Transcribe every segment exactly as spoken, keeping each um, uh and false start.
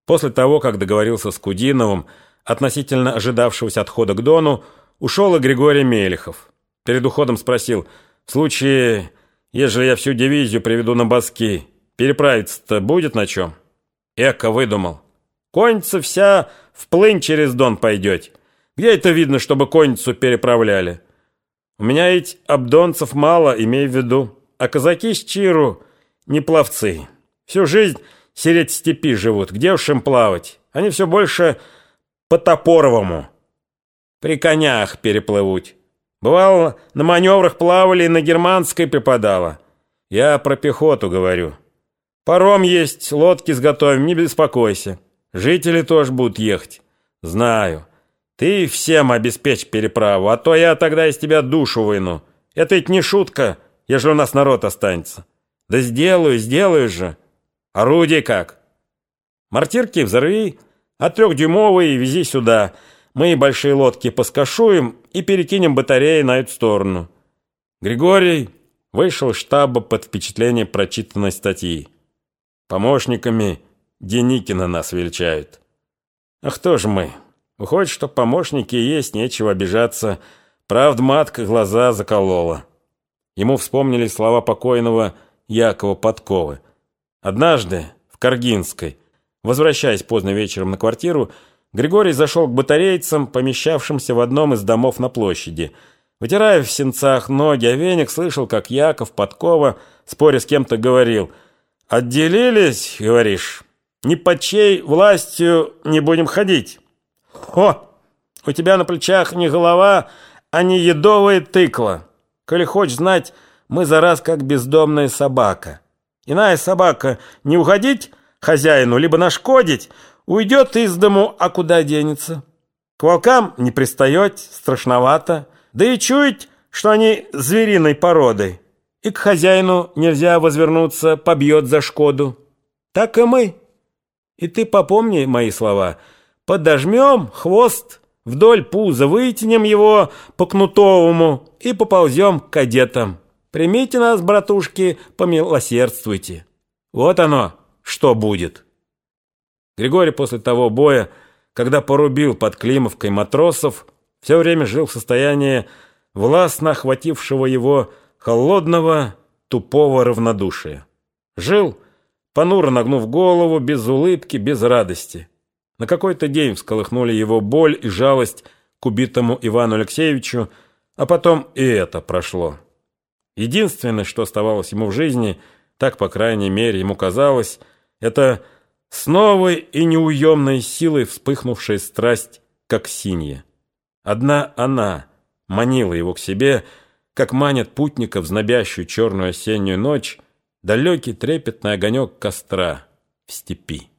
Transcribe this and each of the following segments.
После того, как договорился с Кудиновым относительно ожидавшегося отхода к Дону, ушел и Григорий Мелехов. Перед уходом спросил: «В случае, ежели я всю дивизию приведу на Баски, переправиться-то будет на чем?» Эко выдумал: «Конница вся вплынь через Дон пойдете. Где это видно, чтобы конницу переправляли? У меня ведь обдонцев мало, имей в виду, а казаки с Чиру не пловцы. Всю жизнь сереть степи живут, где уж им плавать? Они все больше по Топоровому. При конях переплывут. Бывало, на маневрах плавали и на германской припадало. Я про пехоту говорю. Паром есть, лодки сготовим, не беспокойся. Жители тоже будут ехать. Знаю. Ты всем обеспечь переправу, а то я тогда из тебя душу выну. Это ведь не шутка, ежели у нас народ останется. Да сделаю, сделаю же. Орудие как? Мортирки взорви, а трехдюймовые вези сюда. Мы большие лодки поскашуем и перекинем батареи на эту сторону». Григорий вышел из штаба под впечатление прочитанной статьи. Помощниками Деникина нас величают. А кто же мы? Выходит, что помощники есть, нечего обижаться. Правда, матка глаза заколола. Ему вспомнились слова покойного Якова Подковы. Однажды в Каргинской, возвращаясь поздно вечером на квартиру, Григорий зашел к батарейцам, помещавшимся в одном из домов на площади. Вытирая в сенцах ноги о веник, слышал, как Яков Подкова, споря с кем-то, говорил: «Отделились, говоришь, ни под чьей властью не будем ходить. О, у тебя на плечах не голова, а не едовая тыква. Коли хочешь знать, мы за раз как бездомная собака. Иная собака не уходить хозяину, либо нашкодить, уйдет из дому, а куда денется? К волкам не пристает, страшновато, да и чуять, что они звериной породы. И к хозяину нельзя возвернуться, побьет за шкоду. Так и мы. И ты попомни мои слова. Подожмем хвост, вдоль пуза вытянем его по кнутовому и поползем к кадетам. Примите нас, братушки, помилосердствуйте. Вот оно, что будет». Григорий после того боя, когда порубил под Климовкой матросов, все время жил в состоянии властно охватившего его холодного, тупого равнодушия. Жил, понуро нагнув голову, без улыбки, без радости. На какой-то день всколыхнули его боль и жалость к убитому Ивану Алексеевичу, а потом и это прошло. Единственное, что оставалось ему в жизни, так, по крайней мере, ему казалось, это с новой и неуемной силой вспыхнувшая страсть, как синья. Одна она манила его к себе, как манит путника в знобящую черную осеннюю ночь далекий трепетный огонек костра в степи.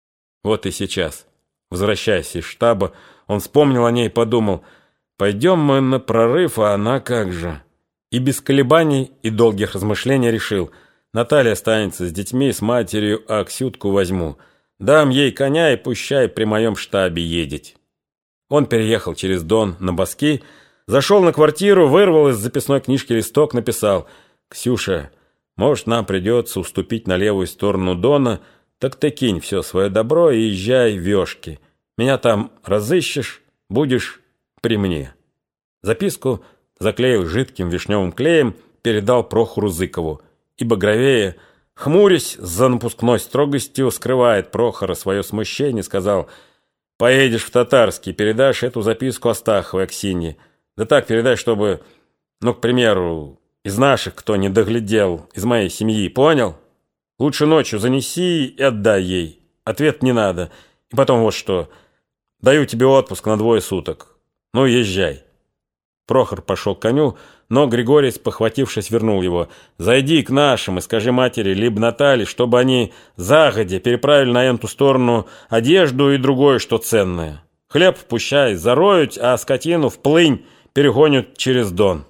Вот и сейчас, возвращаясь из штаба, он вспомнил о ней и подумал: пойдем мы на прорыв, а она как же? И без колебаний и долгих размышлений решил: Наталья останется с детьми, с матерью, а Ксютку возьму. Дам ей коня и пущай при моем штабе едет. Он переехал через Дон на Баски, зашел на квартиру, вырвал из записной книжки листок, написал: «Ксюша, может, нам придется уступить на левую сторону Дона, так ты кинь все свое добро и езжай в Вешки. Меня там разыщешь, будешь при мне». Записку заклеил жидким вишневым клеем, передал Прохору Зыкову. И багровее, хмурясь за напускной строгостью, скрывает Прохора свое смущение, сказал: «Поедешь в Татарский, передашь эту записку Астаховой Аксинье. Да так передай, чтобы, ну, к примеру, из наших, кто не доглядел, из моей семьи, понял? Лучше ночью занеси и отдай ей. Ответ не надо. И потом вот что. Даю тебе отпуск на двое суток. Ну, езжай». Прохор пошел к коню, но Григорий, спохватившись, вернул его. «Зайди к нашим и скажи матери, либо Наталье, чтобы они загодя переправили на эту сторону одежду и другое, что ценное. Хлеб пущай зароют, а скотину вплынь перегонят через Дон».